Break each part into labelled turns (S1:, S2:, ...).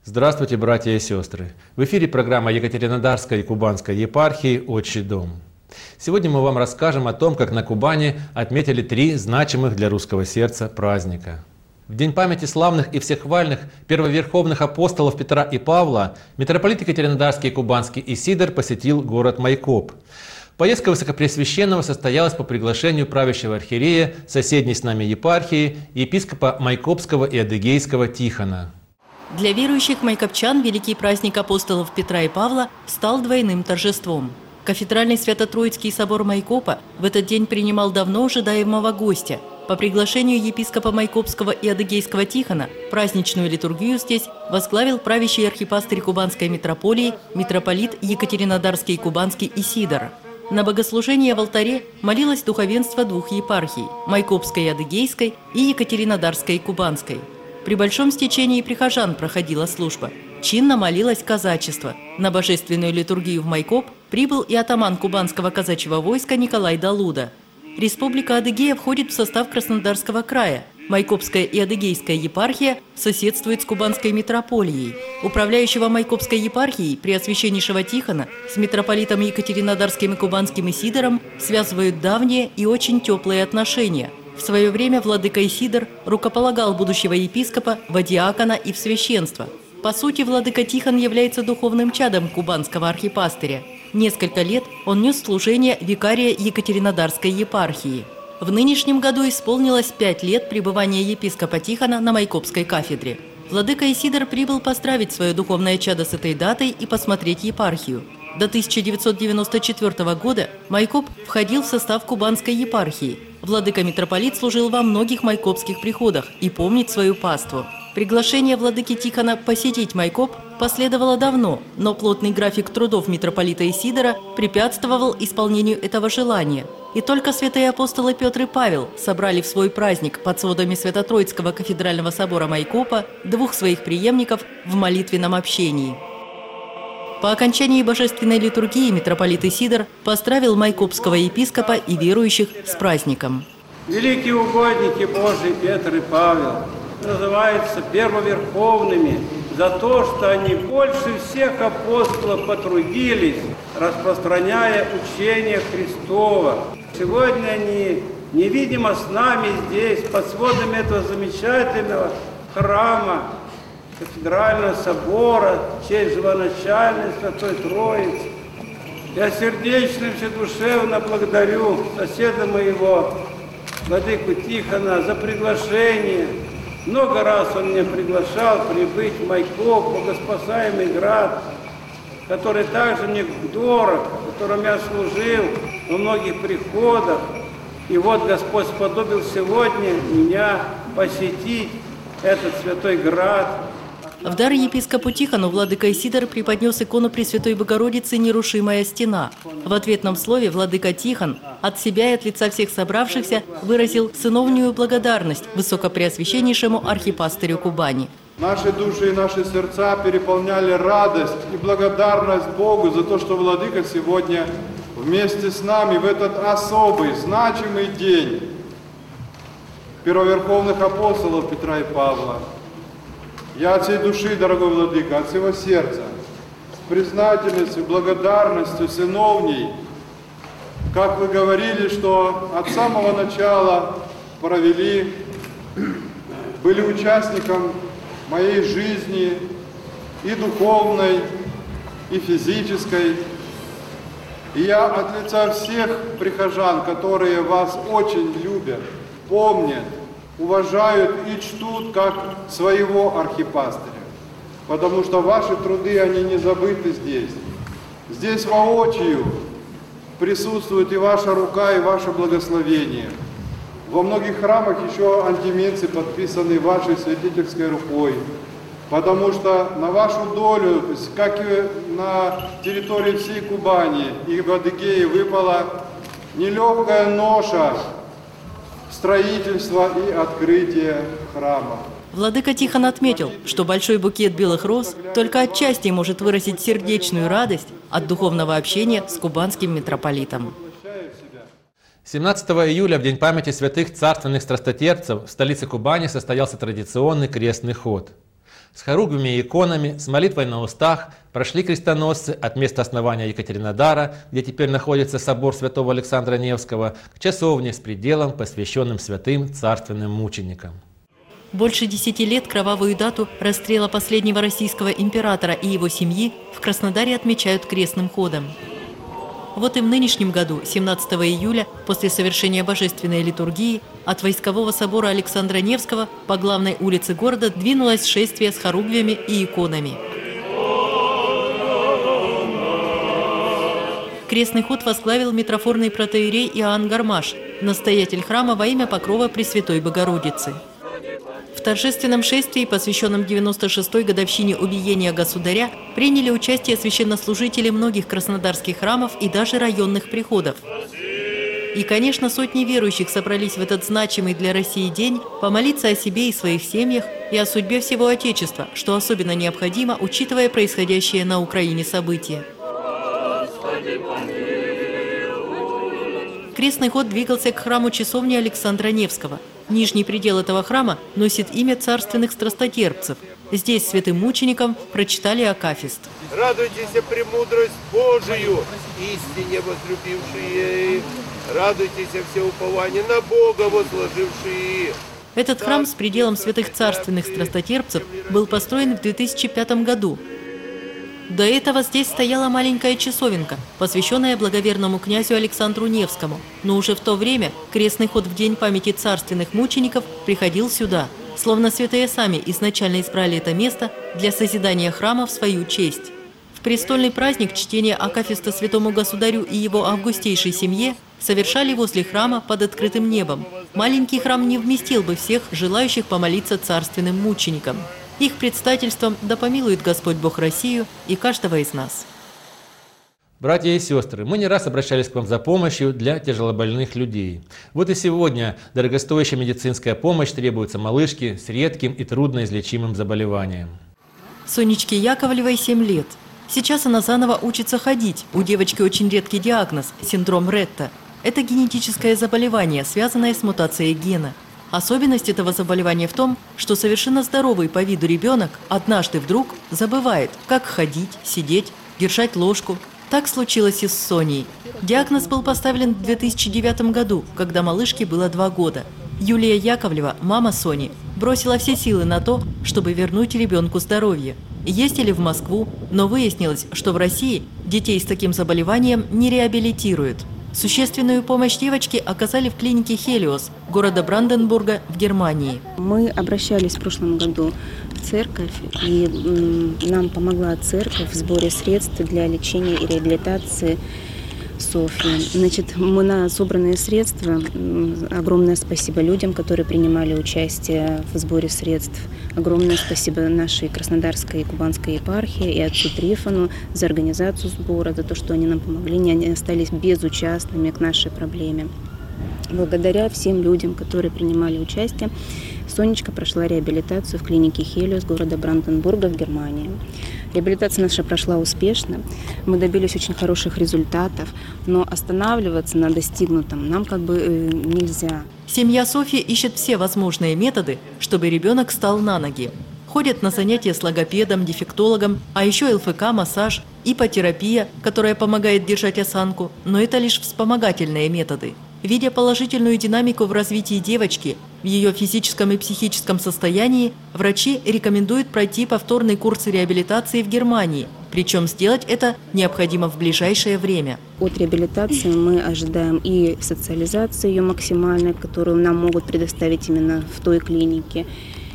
S1: Здравствуйте, братья и сестры! В эфире программа Екатеринодарской и Кубанской епархии «Отчий дом». Сегодня мы вам расскажем о том, как на Кубани отметили 3 значимых для русского сердца праздника. В день памяти славных и всехвальных первоверховных апостолов Петра и Павла митрополит Екатеринодарский и Кубанский Исидор посетил город Майкоп. Поездка Высокопреосвященного состоялась по приглашению правящего архиерея соседней с нами епархии епископа Майкопского и Адыгейского Тихона.
S2: Для верующих майкопчан великий праздник апостолов Петра и Павла стал двойным торжеством. Кафедральный Свято-Троицкий собор Майкопа в этот день принимал давно ожидаемого гостя. По приглашению епископа Майкопского и Адыгейского Тихона праздничную литургию здесь возглавил правящий архипастырь Кубанской митрополии митрополит Екатеринодарский и Кубанский Исидор. На богослужение в алтаре молилось духовенство 2 епархий – Майкопской и Адыгейской и Екатеринодарской и Кубанской. При большом стечении прихожан проходила служба. Чинно молилось казачество. На божественную литургию в Майкоп прибыл и атаман кубанского казачьего войска Николай Далуда. Республика Адыгея входит в состав Краснодарского края. Майкопская и Адыгейская епархия соседствует с Кубанской митрополией. Управляющего Майкопской епархией Преосвященнейшего Тихона с митрополитом Екатеринодарским и Кубанским Исидором связывают давние и очень теплые отношения. В свое время владыка Исидор рукополагал будущего епископа в диакона и в священство. По сути, владыка Тихон является духовным чадом кубанского архипастыря. Несколько лет он нес служение викария Екатеринодарской епархии. В нынешнем году исполнилось 5 лет пребывания епископа Тихона на Майкопской кафедре. Владыка Исидор прибыл поздравить свое духовное чадо с этой датой и посмотреть епархию. До 1994 года Майкоп входил в состав Кубанской епархии. Владыка-митрополит служил во многих майкопских приходах и помнит свою паству. Приглашение владыки Тихона посетить Майкоп последовало давно, но плотный график трудов митрополита Исидора препятствовал исполнению этого желания. И только святые апостолы Петр и Павел собрали в свой праздник под сводами Свято-Троицкого кафедрального собора Майкопа 2 своих преемников в молитвенном общении. По окончании божественной литургии митрополит Исидор поздравил майкопского епископа и верующих с праздником.
S3: Великие угодники Божии Петр и Павел называются первоверховными за то, что они больше всех апостолов потрудились, распространяя учение Христово. Сегодня они невидимо с нами здесь, под сводами этого замечательного храма, кафедрального собора, в честь живоначальной Святой Троицы. Я сердечно, вседушевно благодарю соседа моего, владыку Тихона, за приглашение. Много раз он меня приглашал прибыть в Майкоп, богоспасаемый град, который также мне дорог, в котором я служил во многих приходах. И вот Господь сподобил сегодня меня посетить этот святой град.
S2: В дар епископу Тихону владыка Исидор преподнес икону Пресвятой Богородицы «Нерушимая стена». В ответном слове владыка Тихон от себя и от лица всех собравшихся выразил сыновнюю благодарность высокопреосвященнейшему архипастырю Кубани.
S4: Наши души и наши сердца переполняли радость и благодарность Богу за то, что владыка сегодня вместе с нами в этот особый, значимый день первоверховных апостолов Петра и Павла. Я от всей души, дорогой владыка, от всего сердца, с признательностью, благодарностью сыновней, как вы говорили, что от самого начала провели, были участником моей жизни и духовной, и физической. И я от лица всех прихожан, которые вас очень любят, помнят, уважают и чтут как своего архипастыря, потому что ваши труды, они не забыты здесь. Здесь воочию присутствует и ваша рука, и ваше благословение. Во многих храмах еще антименцы подписаны вашей святительской рукой, потому что на вашу долю, как и на территории всей Кубани и в Адыгее, выпала нелегкая ноша строительства и открытия храма.
S2: Владыка Тихон отметил, что большой букет белых роз только отчасти может выразить сердечную радость от духовного общения с кубанским митрополитом.
S1: 17 июля, в день памяти святых царственных страстотерпцев, в столице Кубани состоялся традиционный крестный ход. С хоругвями и иконами, с молитвой на устах прошли крестоносцы от места основания Екатеринодара, где теперь находится собор святого Александра Невского, к часовне с пределом, посвященным святым царственным мученикам.
S2: Больше 10 лет кровавую дату расстрела последнего российского императора и его семьи в Краснодаре отмечают крестным ходом. Вот и в нынешнем году, 17 июля, после совершения божественной литургии, от войскового собора Александра Невского по главной улице города двинулось шествие с хоругвями и иконами. Крестный ход возглавил митрофорный протоиерей Иоанн Гармаш, настоятель храма во имя покрова Пресвятой Богородицы. В торжественном шествии, посвященном 96-й годовщине убиения государя, приняли участие священнослужители многих краснодарских храмов и даже районных приходов. И, конечно, сотни верующих собрались в этот значимый для России день помолиться о себе и своих семьях и о судьбе всего Отечества, что особенно необходимо, учитывая происходящее на Украине события. Крестный ход двигался к храму часовни Александра Невского. Нижний предел этого храма носит имя царственных страстотерпцев. Здесь святым мученикам прочитали акафист.
S5: Радуйтесь, премудрость Божию, истине возлюбившие, радуйтесь, все упование на Бога возложившие.
S2: Этот храм с пределом святых царственных страстотерпцев был построен в 2005 году. До этого здесь стояла маленькая часовенка, посвященная благоверному князю Александру Невскому. Но уже в то время крестный ход в день памяти царственных мучеников приходил сюда, словно святые сами изначально избрали это место для созидания храма в свою честь. В престольный праздник чтение акафиста святому государю и его августейшей семье совершали возле храма под открытым небом. Маленький храм не вместил бы всех желающих помолиться царственным мученикам. Их предстательством да помилует Господь Бог Россию и каждого из нас.
S1: Братья и сестры, мы не раз обращались к вам за помощью для тяжелобольных людей. Вот и сегодня дорогостоящая медицинская помощь требуется малышке с редким и трудноизлечимым заболеванием.
S2: Сонечке Яковлевой 7 лет. Сейчас она заново учится ходить. У девочки очень редкий диагноз – синдром Ретта. Это генетическое заболевание, связанное с мутацией гена. Особенность этого заболевания в том, что совершенно здоровый по виду ребенок однажды вдруг забывает, как ходить, сидеть, держать ложку. Так случилось и с Соней. Диагноз был поставлен в 2009 году, когда малышке было 2 года. Юлия Яковлева, мама Сони, бросила все силы на то, чтобы вернуть ребенку здоровье. Ездили в Москву, но выяснилось, что в России детей с таким заболеванием не реабилитируют. Существенную помощь девочке оказали в клинике «Хелиос» города Бранденбурга в Германии.
S6: Мы обращались в прошлом году в церковь, и нам помогла церковь в сборе средств для лечения и реабилитации Софьи. Значит, мы на собранные средства, огромное спасибо людям, которые принимали участие в сборе средств. Огромное спасибо нашей Краснодарской и Кубанской епархии и отцу Трифону за организацию сбора, за то, что они нам помогли, не остались безучастными к нашей проблеме. Благодаря всем людям, которые принимали участие, Сонечка прошла реабилитацию в клинике «Хелиос» города Бранденбурга в Германии. Реабилитация наша прошла успешно, мы добились очень хороших результатов, но останавливаться на достигнутом нам нельзя.
S2: Семья Софьи ищет все возможные методы, чтобы ребенок стал на ноги. Ходят на занятия с логопедом, дефектологом, а еще ЛФК, массаж, ипотерапия, которая помогает держать осанку, но это лишь вспомогательные методы. Видя положительную динамику в развитии девочки, в ее физическом и психическом состоянии, врачи рекомендуют пройти повторный курс реабилитации в Германии, причем сделать это необходимо в ближайшее время.
S6: От реабилитации мы ожидаем и социализации ее максимальной, которую нам могут предоставить именно в той клинике,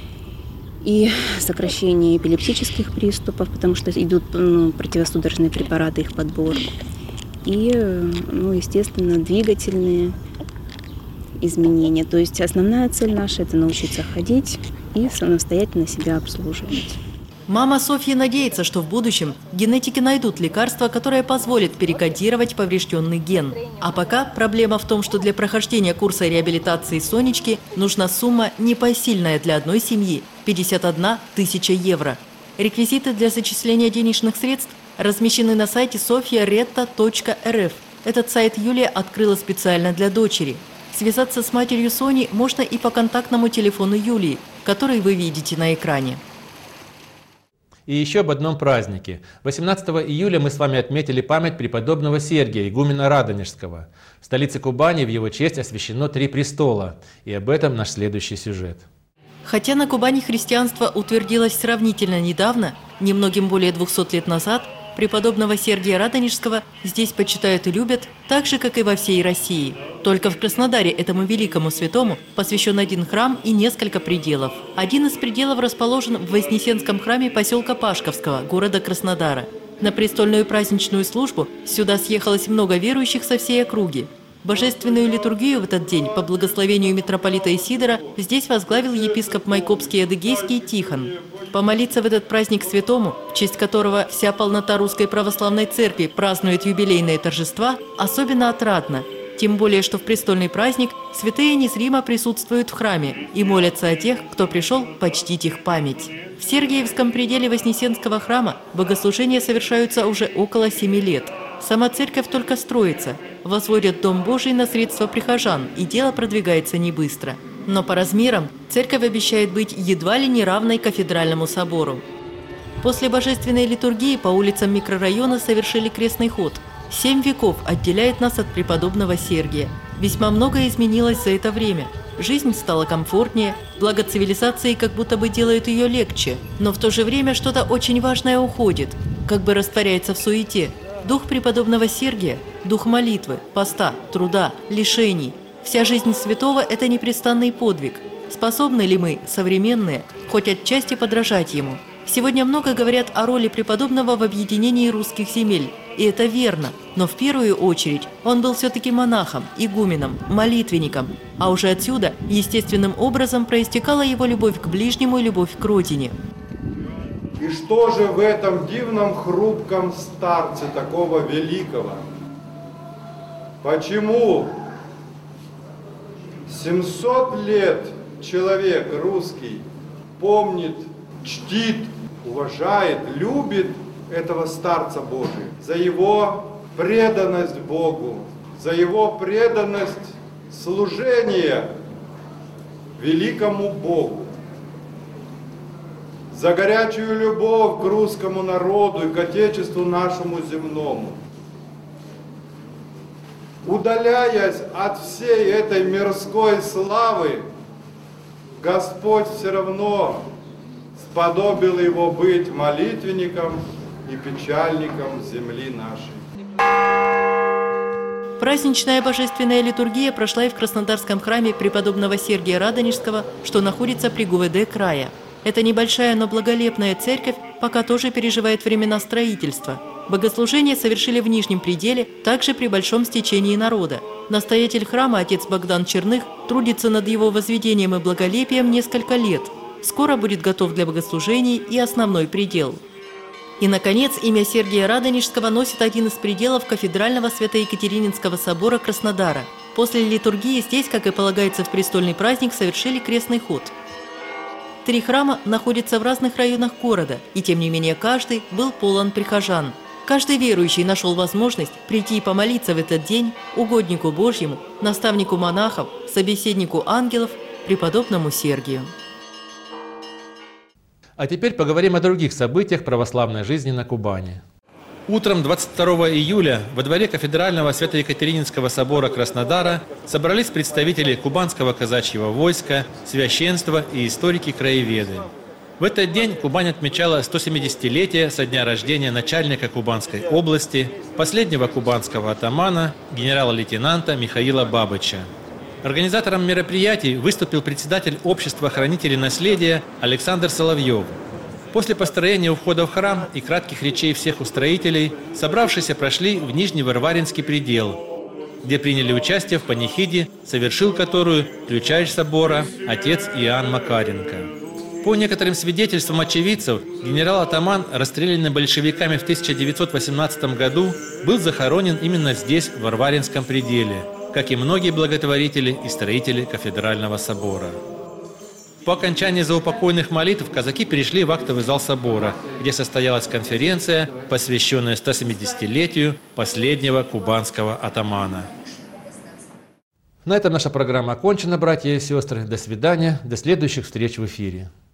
S6: и сокращение эпилептических приступов, потому что идут противосудорожные препараты, их подбор. И, естественно, двигательные изменения. То есть основная цель наша – это научиться ходить и самостоятельно себя обслуживать.
S2: Мама Софьи надеется, что в будущем генетики найдут лекарство, которое позволит перекодировать поврежденный ген. А пока проблема в том, что для прохождения курса реабилитации Сонечки нужна сумма непосильная для одной семьи – 51 тысяча евро. Реквизиты для зачисления денежных средств размещены на сайте sofiaretta.rf. Этот сайт Юлия открыла специально для дочери. Связаться с матерью Сони можно и по контактному телефону Юлии, который вы видите на экране.
S1: И еще об одном празднике. 18 июля мы с вами отметили память преподобного Сергия, игумена Радонежского. В столице Кубани в его честь освящено 3 престола. И об этом наш следующий сюжет.
S2: Хотя на Кубани христианство утвердилось сравнительно недавно, немногим более 200 лет назад, преподобного Сергия Радонежского здесь почитают и любят, так же, как и во всей России. Только в Краснодаре этому великому святому посвящен один храм и несколько пределов. Один из пределов расположен в Вознесенском храме поселка Пашковского, города Краснодара. На престольную праздничную службу сюда съехалось много верующих со всей округи. Божественную литургию в этот день по благословению митрополита Исидора здесь возглавил епископ Майкопский и Адыгейский Тихон. Помолиться в этот праздник святому, в честь которого вся полнота Русской Православной Церкви празднует юбилейные торжества, особенно отрадно. Тем более, что в престольный праздник святые незримо присутствуют в храме и молятся о тех, кто пришел почтить их память. В Сергиевском пределе Вознесенского храма богослужения совершаются уже около 7 лет. Сама церковь только строится, возводят Дом Божий на средства прихожан, и дело продвигается не быстро. Но по размерам церковь обещает быть едва ли не равной кафедральному собору. После божественной литургии по улицам микрорайона совершили крестный ход. 7 веков отделяет нас от преподобного Сергия. Весьма многое изменилось за это время. Жизнь стала комфортнее, благо цивилизации как будто бы делают ее легче. Но в то же время что-то очень важное уходит, как бы растворяется в суете. Дух преподобного Сергия – дух молитвы, поста, труда, лишений. Вся жизнь святого – это непрестанный подвиг. Способны ли мы, современные, хоть отчасти подражать ему? Сегодня много говорят о роли преподобного в объединении русских земель. И это верно. Но в первую очередь он был все-таки монахом, игуменом, молитвенником. А уже отсюда естественным образом проистекала его любовь к ближнему и любовь к родине.
S4: И что же в этом дивном хрупком старце такого великого? Почему 700 лет человек русский помнит, чтит, уважает, любит этого старца Божия за его преданность Богу, за его преданность служения великому Богу, за горячую любовь к русскому народу и к Отечеству нашему земному. Удаляясь от всей этой мирской славы, Господь все равно сподобил его быть молитвенником и печальником земли нашей.
S2: Праздничная божественная литургия прошла и в Краснодарском храме преподобного Сергия Радонежского, что находится при ГУВД края. Эта небольшая, но благолепная церковь пока тоже переживает времена строительства. Богослужения совершили в Нижнем пределе, также при большом стечении народа. Настоятель храма, отец Богдан Черных, трудится над его возведением и благолепием несколько лет. Скоро будет готов для богослужений и основной предел. И, наконец, имя Сергия Радонежского носит один из пределов кафедрального Свято-Екатерининского собора Краснодара. После литургии здесь, как и полагается в престольный праздник, совершили крестный ход. 3 храма находятся в разных районах города, и тем не менее каждый был полон прихожан. Каждый верующий нашел возможность прийти и помолиться в этот день угоднику Божьему, наставнику монахов, собеседнику ангелов, преподобному Сергию.
S1: А теперь поговорим о других событиях православной жизни на Кубани. Утром 22 июля во дворе кафедрального Свято-Екатерининского собора Краснодара собрались представители кубанского казачьего войска, священства и историки-краеведы. В этот день Кубань отмечала 170-летие со дня рождения начальника Кубанской области, последнего кубанского атамана, генерала-лейтенанта Михаила Бабыча. Организатором мероприятий выступил председатель общества хранителей наследия Александр Соловьев. После построения у входа в храм и кратких речей всех устроителей, собравшиеся прошли в Нижний Варваринский предел, где приняли участие в панихиде, совершил которую ключач собора отец Иоанн Макаренко. По некоторым свидетельствам очевидцев, генерал-атаман, расстрелянный большевиками в 1918 году, был захоронен именно здесь, в Варваринском пределе, как и многие благотворители и строители кафедрального собора. По окончании заупокойных молитв казаки перешли в актовый зал собора, где состоялась конференция, посвященная 170-летию последнего кубанского атамана. На этом наша программа окончена, братья и сестры. До свидания, до следующих встреч в эфире.